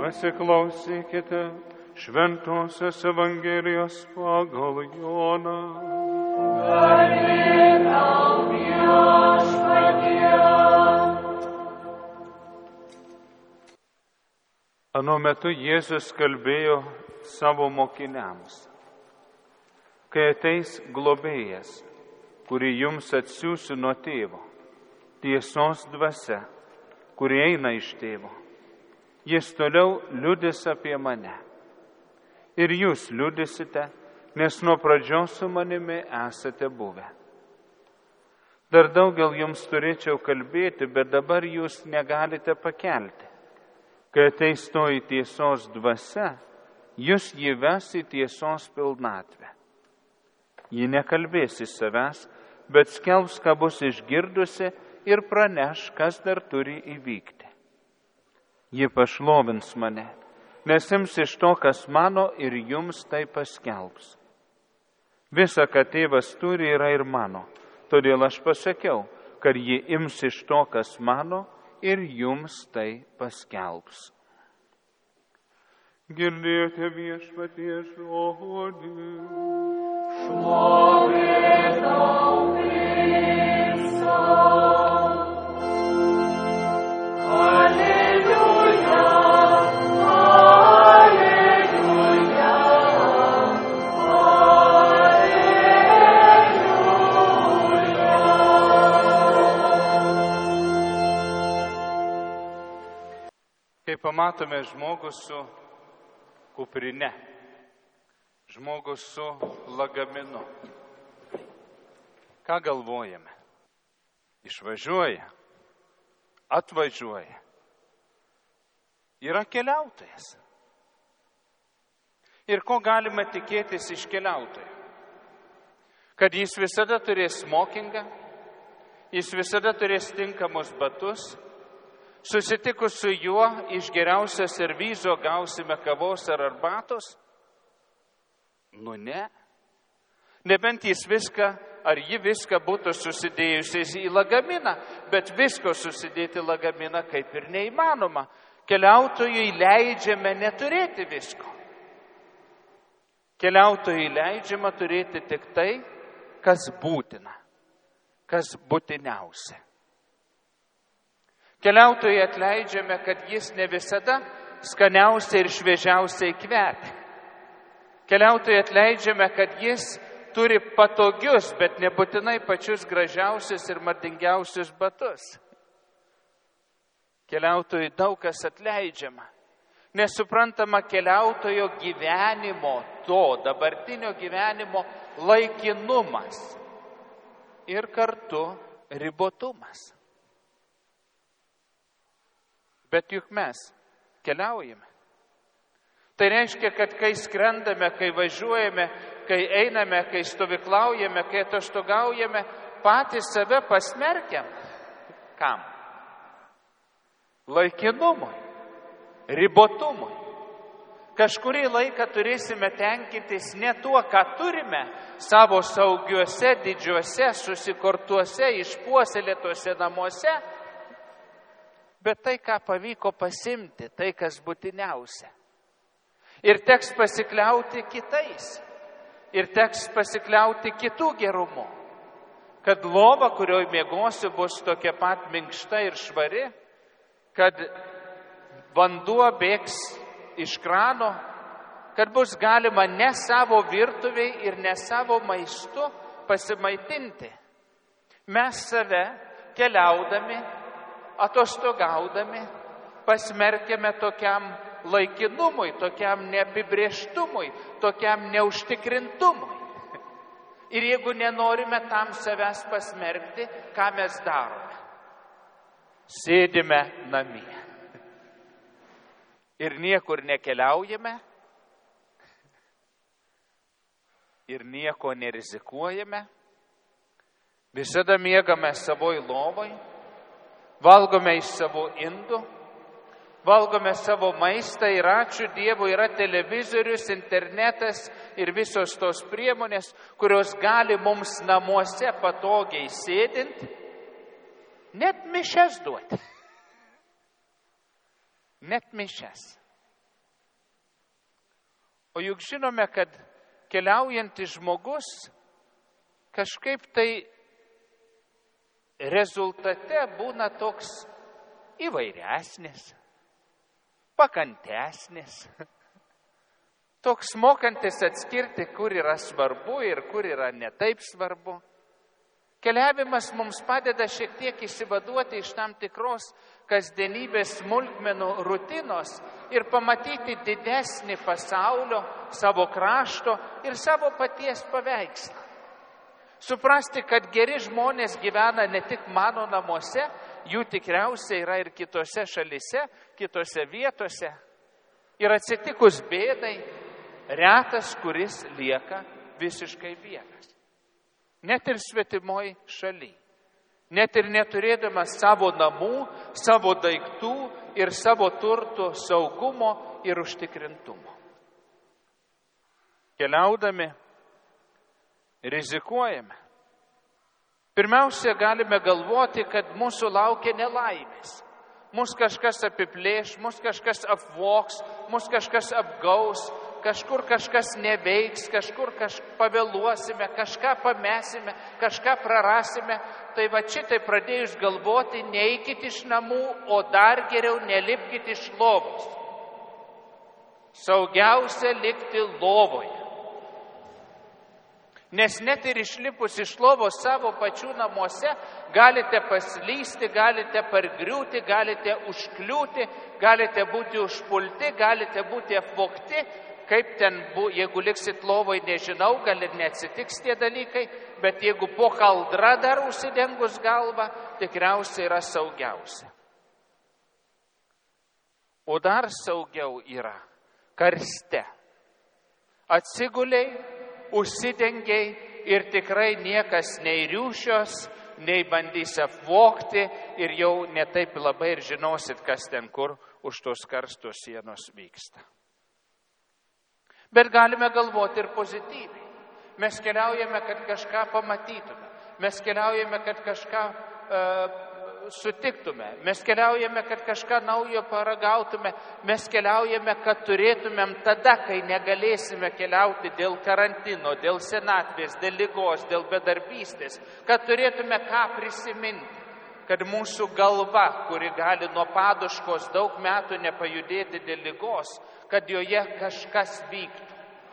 Pasiklausykite Šventosios Evangelijos pagal Joną. Garbė tau, Viešpatie. Anuo metu Jėzus kalbėjo savo mokiniams: kai ateis globėjas, kurį jums atsiųsiu nuo tėvo, tiesos dvasia, kuri eina iš tėvo, jis toliau liudys apie mane. Ir jūs liudysite, nes nuo pradžios su manimi esate buvę. Dar daugel jums turėčiau kalbėti, bet dabar jūs negalite pakelti. Kai ateis toji tiesos dvasia, jūs jį ves į tiesos pilnatvę. Ji nekalbės iš savęs, bet skelbs, ką bus išgirdusi, ir praneš, kas dar turi įvykti. Ji pašlovins mane, nes ims iš to, kas mano, ir jums tai paskelbs. Visa, ką tėvas turi, yra ir mano. Todėl aš pasakiau, kad ji ims iš to, kas mano, ir jums tai paskelbs. Girdėjote Viešpaties žodį. Šlovė tau, Kriste. Alleluja, alleluja, alleluja. Kai pamatome žmogų su kuprine, žmogus su lagaminu, ką galvojame? Išvažiuoja, atvažiuoja. Yra keliautojas. Ir ko galima tikėtis iš keliautojo? Kad jis visada turės smokingą, jis visada turės tinkamus batus. Susitikus su juo iš geriausio servizo gausime kavos ar arbatos? Nu ne. Nebent jis viską, ar ji viską būtų susidėjusiais į lagaminą, bet visko susidėti lagaminą kaip ir neįmanoma. Keliautojui leidžiame neturėti visko. Keliautojui leidžiama turėti tik tai, kas būtina, kas būtiniausia. Keliautojui atleidžiame, kad jis ne visada skaniausiai ir šviežiausiai kvepia. Keliautojui atleidžiame, kad jis turi patogius, bet nebūtinai pačius gražiausius ir madingiausius batus. Keliautojui daug kas atleidžiama. Nesuprantama keliautojo gyvenimo, to dabartinio gyvenimo laikinumas ir kartu ribotumas. Bet juk mes keliaujame. Tai reiškia, kad kai skrendame, kai važiuojame, kai einame, kai stovyklaujame, kai atostogaujame, patys save pasmerkiam. Kam? Laikinumui, ribotumui. Kažkurį laiką turėsime tenkintis ne tuo, ką turime savo saugiuose, didžiuose, susikortuose, išpuoselėtuose namuose, bet tai, ką pavyko pasimti, tai, kas būtiniausia. Ir teks pasikliauti kitais. Ir teks pasikliauti kitų gerumu. Kad lova, kurioje miegosiu, bus tokia pat minkšta ir švari, kad vanduo bėgs iš krano, kad bus galima ne savo virtuviai ir ne savo maistu pasimaitinti. Mes save keliaudami, atostogaudami, pasmerkėme tokiam laikinumui, tokiam neapibrėžtumui, tokiam neužtikrintumui. Ir jeigu nenorime tam savęs pasmerkti, ką mes darome? Sėdime namie. Ir niekur nekeliaujame, ir nieko nerizikuojame, visada miegame savoj lovoj, valgome iš savo indų, valgome savo maistą ir ačiū Dievui yra televizorius, internetas ir visos tos priemonės, kurios gali mums namuose patogiai sėdint, net mišias duoti. Net mišias. O juk žinome, kad keliaujantis žmogus kažkaip tai rezultate būna toks įvairesnis, pakantesnis, toks mokantis atskirti, kur yra svarbu ir kur yra netaip svarbu. Keliavimas mums padeda šiek tiek išsivaduoti iš tam tikros kasdienybės smulkmenų rutinos ir pamatyti didesnį pasaulio, savo krašto ir savo paties paveikslą. Suprasti, kad geri žmonės gyvena ne tik mano namuose, jų tikriausiai yra ir kitose šalise, kitose vietose. Ir atsitikus bėdai, retas, kuris lieka visiškai vienas. Net ir svetimoj šaly. Net ir neturėdamas savo namų, savo daiktų ir savo turtų saugumo ir užtikrintumo. Keliaudami, rizikuojame. Pirmiausia, galime galvoti, kad mūsų laukia nelaimės. Mūsų kažkas apiplėš, mūsų kažkas apvoks, mūsų kažkas apgaus, kažkur kažkas neveiks, kažkur pavėluosime, kažką pamesime, kažką prarasime. Tai va šitai pradėjus galvoti, neikit iš namų, o dar geriau nelipkit iš lovos. Saugiausia likti lovoje. Nes net ir išlipus iš lovos savo pačių namuose, galite paslysti, galite pargriūti, galite užkliūti, galite būti užpulti, galite būti apvogti. Kaip ten, jeigu liksit lovoj, nežinau, gal ir neatsitiks tie dalykai, bet jeigu po kaldra dar užsidengus galvą, tikriausiai yra saugiausia. O dar saugiau yra karste. Atsiguliai, užsidengiai ir tikrai niekas nei riūšios, nei bandys apvogti ir jau netaip labai ir žinosit, kas ten kur už tos karstos sienos vyksta. Bet galime galvoti ir pozityviai. Mes keliaujame, kad kažką pamatytume. Mes keliaujame, kad kažką sutiktume. Mes keliaujame, kad kažką naujo paragautume. Mes keliaujame, kad turėtumėm tada, kai negalėsime keliauti dėl karantino, dėl senatvės, dėl ligos, dėl bedarbystės. Kad turėtume ką prisiminti. Kad mūsų galva, kuri gali nuo paduškos daug metų nepajudėti dėl ligos, kad joje kažkas vyktų.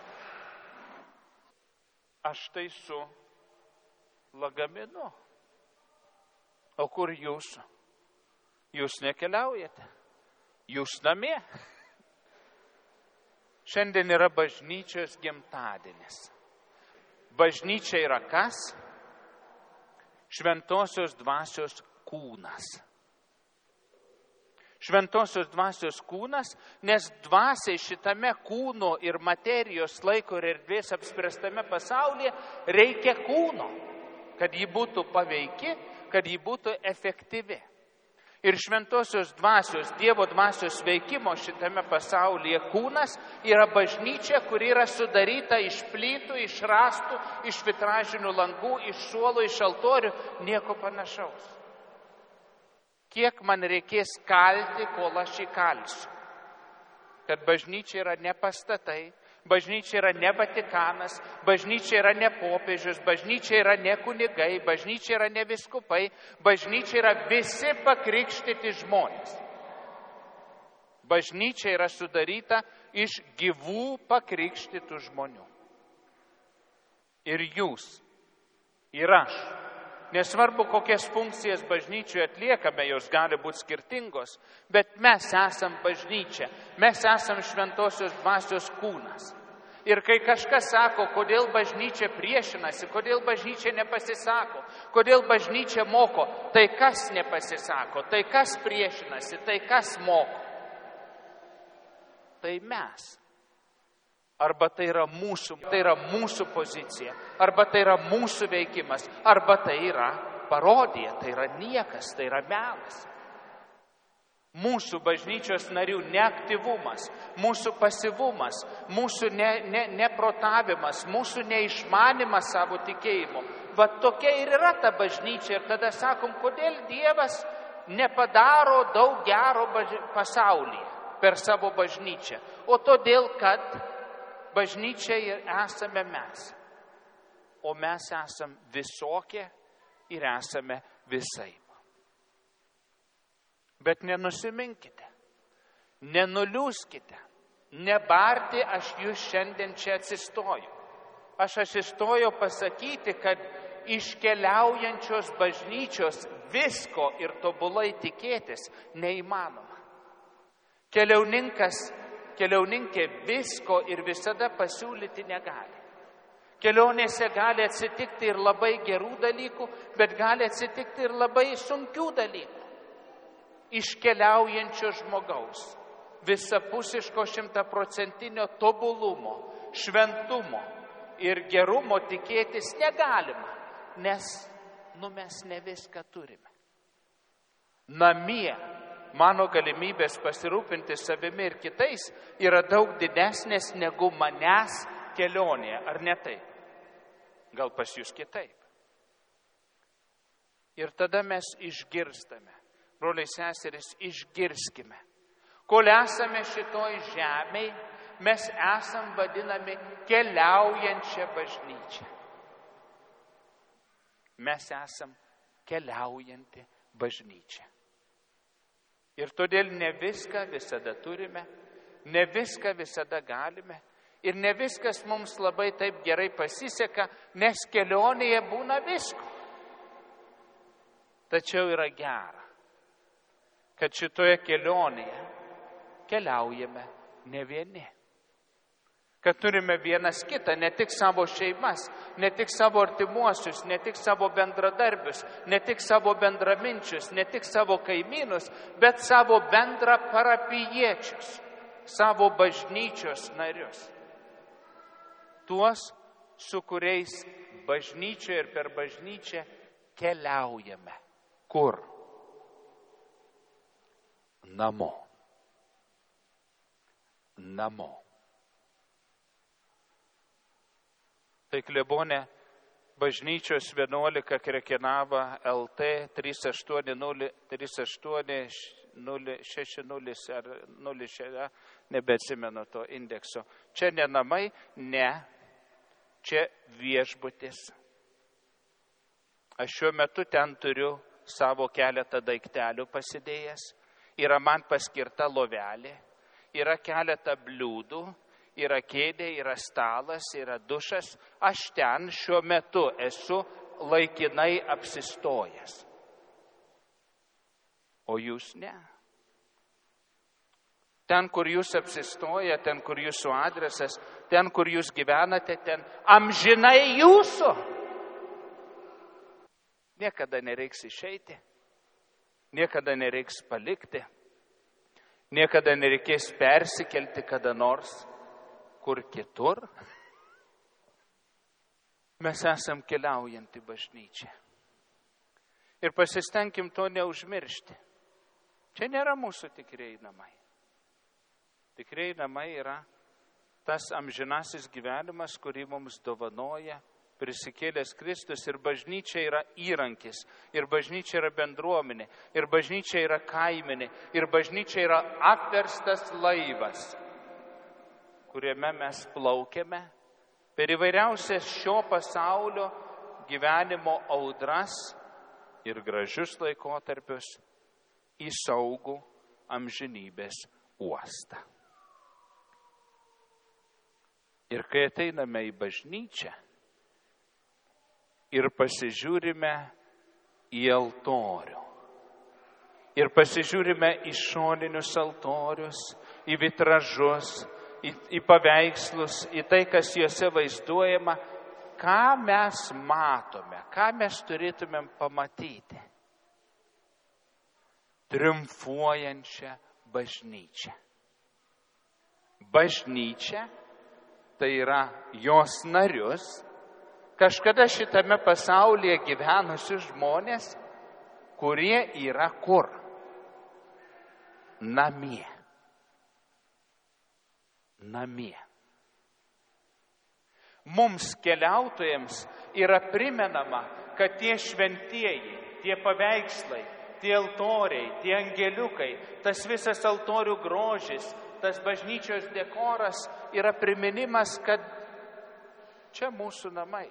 Aš tai su lagaminu. O kur jūs? Jūs nekeliaujate. Jūs namie. Šiandien yra bažnyčios gimtadienis. Bažnyčia yra kas? Šventosios dvasios kūnas. Šventosios dvasios kūnas, nes dvasiai šitame kūno ir materijos laiko ir erdvės apspręstame pasaulyje reikia kūno, kad ji būtų paveiki, kad ji būtų efektyvi. Ir šventosios dvasios, Dievo dvasios veikimo šitame pasaulyje kūnas yra bažnyčia, kuri yra sudaryta iš plytų, iš rąstų, iš vitražinių langų, iš suolų, iš altorių, nieko panašaus. Kiek man reikės kalti, kol aš įkalsiu. Kad bažnyčia yra ne pastatai, bažnyčia yra ne Vatikanas, bažnyčia yra ne popiežius, bažnyčia yra ne kunigai, bažnyčia yra ne viskupai, bažnyčia yra visi pakrikštyti žmonės. Bažnyčia yra sudaryta iš gyvų pakrikštytų žmonių. Ir jūs, ir aš. Nesvarbu, kokias funkcijas bažnyčioje atliekame, jos gali būti skirtingos, bet mes esam bažnyčia, mes esam šventosios dvasios kūnas. Ir kai kažkas sako, kodėl bažnyčia priešinasi, kodėl bažnyčia nepasisako, kodėl bažnyčia moko, tai kas nepasisako, tai kas priešinasi, tai kas moko. Tai mes. Arba tai yra mūsų pozicija, arba tai yra mūsų veikimas, arba tai yra parodija, tai yra niekas, tai yra melas. Mūsų bažnyčios narių neaktyvumas, mūsų pasyvumas, mūsų neprotavimas, mūsų neišmanimas savo tikėjimo. Va tokia ir yra ta bažnyčia. Ir tada sakom, kodėl Dievas nepadaro daug gero pasaulyje per savo bažnyčią. O todėl, kad bažnyčia ir esame mes. O mes esam visokie ir esame visaip. Bet nenusiminkite, nenuliūskite, nebarti aš jūs šiandien čia atsistoju. Aš atsistojau pasakyti, kad iš keliaujančios bažnyčios visko ir tobulai tikėtis neįmanoma. Keliauninkė visko ir visada pasiūlyti negali. Kelionėse gali atsitikti ir labai gerų dalykų, bet gali atsitikti ir labai sunkių dalykų. Iš keliaujančio žmogaus, visapusiško 100% tobulumo, šventumo ir gerumo tikėtis negalima, nes mes ne viską turime. Namie mano galimybės pasirūpinti savimi ir kitais yra daug didesnės negu manęs kelionėje, ar ne taip? Gal pas jūs kitaip? Ir tada mes išgirstame. Broliai seserys, išgirskime. Kol esame šitoj žemėj, mes esam vadinami keliaujančią bažnyčią. Mes esam keliaujanti bažnyčia. Ir todėl ne viską visada turime, ne viską visada galime ir ne viskas mums labai taip gerai pasiseka, nes kelionėje būna visko. Tačiau yra gera, kad šitoje kelionėje keliaujame ne vieni. Kad turime vienas kitą, ne tik savo šeimas, ne tik savo artimuosius, ne tik savo bendradarbius, ne tik savo bendraminčius, ne tik savo kaimynus, bet savo bendra parapijiečius, savo bažnyčios narius. Tuos, su kuriais bažnyčioje ir per bažnyčią keliaujame. Kur? Namo. Namo. Tai klebonė bažnyčios 11 Krekenava LT 38060 ar 06, nebeatsimenu to indekso. Čia ne namai, ne, čia viešbutis. Aš šiuo metu ten turiu savo keletą daiktelių pasidėjęs. Yra man paskirta lovelė, yra keletą bliūdų, yra kėdė, yra stalas, yra dušas. Aš ten šiuo metu esu laikinai apsistojęs. O jūs ne. Ten, kur jūs apsistoja, ten, kur jūsų adresas, ten, kur jūs gyvenate, ten amžinai jūsų. Niekada nereiks išeiti, niekada nereiks palikti, niekada nereikės persikelti kada nors kur kitur. Mes esam keliaujanti bažnyčia. Ir pasistengim to neužmiršti. Čia nėra mūsų tikrieji namai. Tikrieji namai yra tas amžinasis gyvenimas, kurį mums dovanoja prisikėlęs Kristus, ir bažnyčia yra įrankis, ir bažnyčia yra bendruomenė, ir bažnyčia yra kaimenė, ir bažnyčia yra apverstas laivas, kuriame mes plaukiame per įvairiausias šio pasaulio gyvenimo audras ir gražius laikotarpius į saugų amžinybės uostą. Ir kai ateiname į bažnyčią ir pasižiūrime į altorių, ir pasižiūrime į šoninius altorius, į vitražus, į paveikslus, į tai, kas juose vaizduojama, ką mes matome, ką mes turėtumėm pamatyti? Triumfuojančią bažnyčią. Bažnyčia tai yra jos narius, kažkada šitame pasaulyje gyvenusius žmonės, kurie yra kur? Namie. Namie. Mums keliautojams yra primenama, kad tie šventieji, tie paveikslai, tie altoriai, tie angeliukai, tas visas altorių grožis, tas bažnyčios dekoras yra priminimas, kad čia mūsų namai.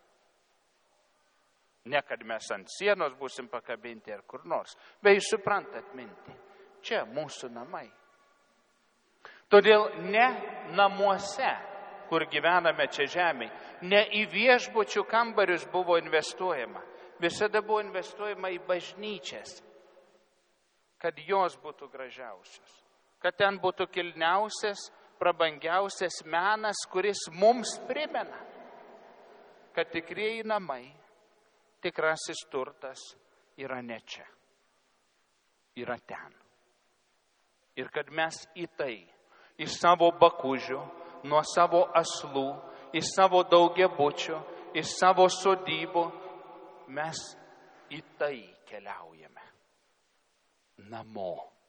Ne, kad mes ant sienos būsim pakabinti ar kur nors, bet jūs suprantat mintį. Čia mūsų namai. Todėl ne namuose, kur gyvename čia žemėje, ne į viešbučių kambarius buvo investuojama. Visada buvo investuojama į bažnyčias, kad jos būtų gražiausios. Kad ten būtų kilniausias, prabangiausias menas, kuris mums primena, kad tikrieji namai, tikrasis turtas yra ne čia, yra ten. Ir kad mes į tai, iš savo bakužių, nuo savo aslų, iš savo daugiabučių, iš savo sodybų, mes į tai keliaujame. Namo.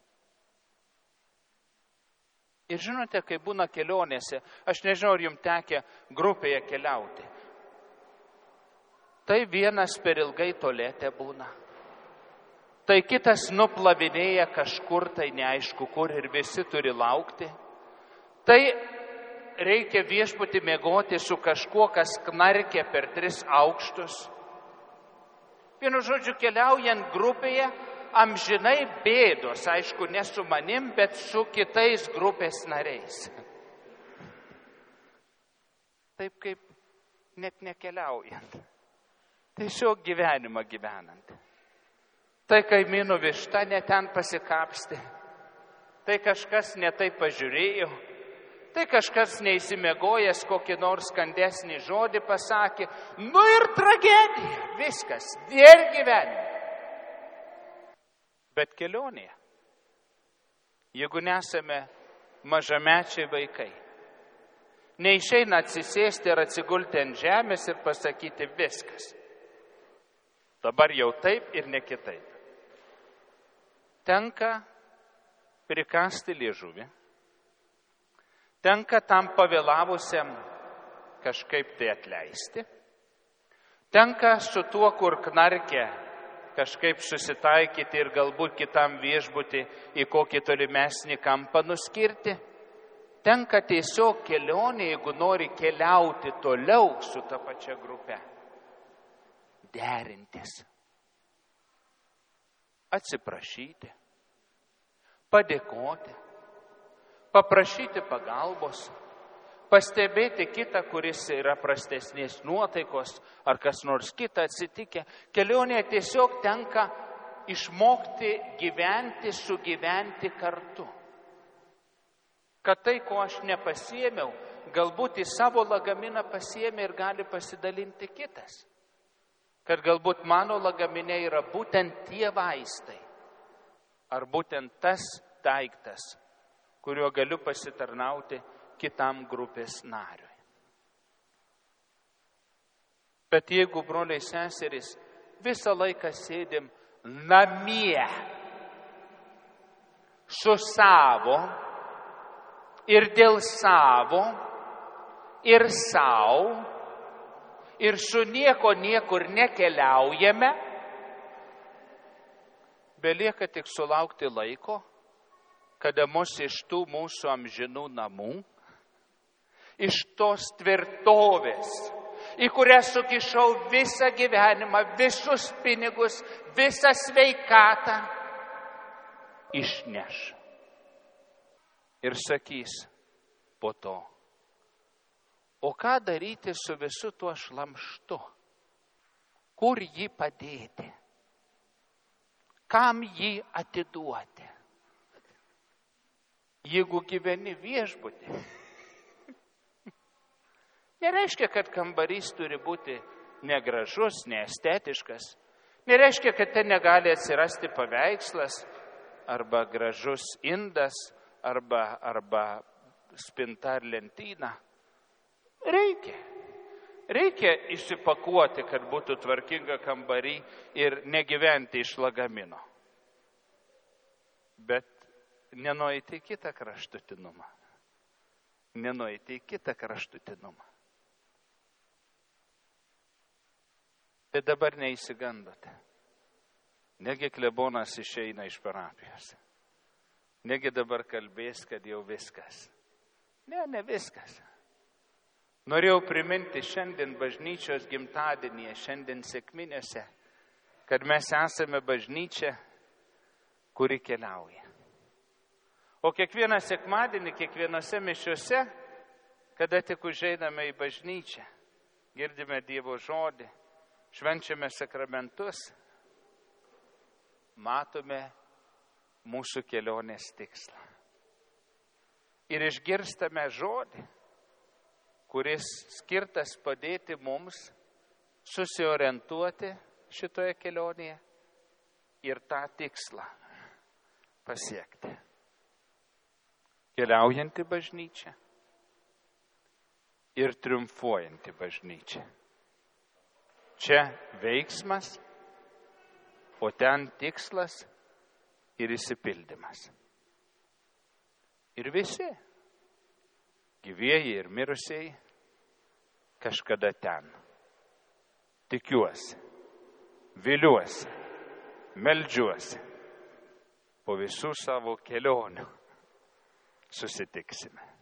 Ir žinote, kai būna kelionėse, aš nežinau, ar jums tekę grupėje keliauti. Tai vienas per ilgai tualete būna. Tai kitas nuplavinėja kažkur, tai neaišku kur ir visi turi laukti. Tai reikia viešbutį miegoti su kažkuo, kas knarkia per 3 aukštus. Vienu žodžiu, keliaujant grupėje, amžinai bėdos, aišku, ne su manim, bet su kitais grupės nariais. Taip kaip net nekeliaujant. Tiesiog gyvenimą gyvenant. Tai kaimynų višta ne ten pasikapstė. Tai kažkas ne taip pažiūrėjo. Tai kažkas neįsimiegojęs kokį nors skandesnį žodį pasakė. Nu ir tragedija. Viskas. Dėl gyvenimo. Bet kelionėje, jeigu nesame mažamečiai vaikai, neišeina atsisėsti ir atsigulti ant žemės ir pasakyti viskas. Dabar jau taip ir ne kitaip. Tenka prikasti liežuvį. Tenka tam pavėlavusiam kažkaip tai atleisti. Tenka su tuo, kur knarkia, kažkaip susitaikyti ir galbūt kitam viešbutį į kokį tolimesnį kampą nuskirti. Tenka tiesiog kelionė, jeigu nori keliauti toliau su ta pačia grupe. Derintis. Atsiprašyti. Padėkoti. Paprašyti pagalbos. Pastebėti kitą, kuris yra prastesnės nuotaikos, ar kas nors kita atsitikę. Kelionėje tiesiog tenka išmokti gyventi, sugyventi kartu. Kad tai, ko aš nepasiėmiau, galbūt į savo lagaminą pasiėmė ir gali pasidalinti kitas. Kad galbūt mano lagamine yra būtent tie vaistai, ar būtent tas daiktas, kuriuo galiu pasitarnauti kitam grupės nariui. Bet jeigu, broliai seserys, visą laiką sėdim namie su savo ir dėl savo ir savo ir su nieko niekur nekeliaujame, belieka tik sulaukti laiko, kada mus iš tų mūsų amžinų namų, iš tos tvirtovės, į kurią sukišau visą gyvenimą, visus pinigus, visą sveikatą, išneš. Ir sakys po to, o ką daryti su visu tuo šlamštu? Kur jį padėti? Kam jį atiduoti? Jeigu gyveni viešbutį, nereiškia, kad kambarys turi būti negražus, neestetiškas. Nereiškia, kad ten negali atsirasti paveikslas, arba gražus indas, arba spinta ar lentyna. Reikia išsipakuoti, kad būtų tvarkinga kambarį ir negyventi iš lagamino. Bet nenueiti į kitą kraštutinumą. Tai dabar neįsigandote. Negi klebonas išeina iš parapijos. Negi dabar kalbės, kad jau viskas. Ne viskas. Norėjau priminti šiandien bažnyčios gimtadienyje, šiandien sekminiuose, kad mes esame bažnyčia, kuri keliauja. O kiekvieną sekmadienį, kiekvienose mišiuose, kada tik užeiname į bažnyčią, girdime Dievo žodį, švenčiame sakramentus, matome mūsų kelionės tikslą. Ir išgirstame žodį, kuris skirtas padėti mums susiorientuoti šitoje kelionėje ir tą tikslą pasiekti. Keliaujanti bažnyčia ir triumfuojanti bažnyčia. Čia veiksmas, o ten tikslas ir išsipildymas. Ir visi, gyvieji ir mirusieji, kažkada ten. Tikiuosi, viliuosi, meldžiuosi, po visų savo kelionių susitiksime.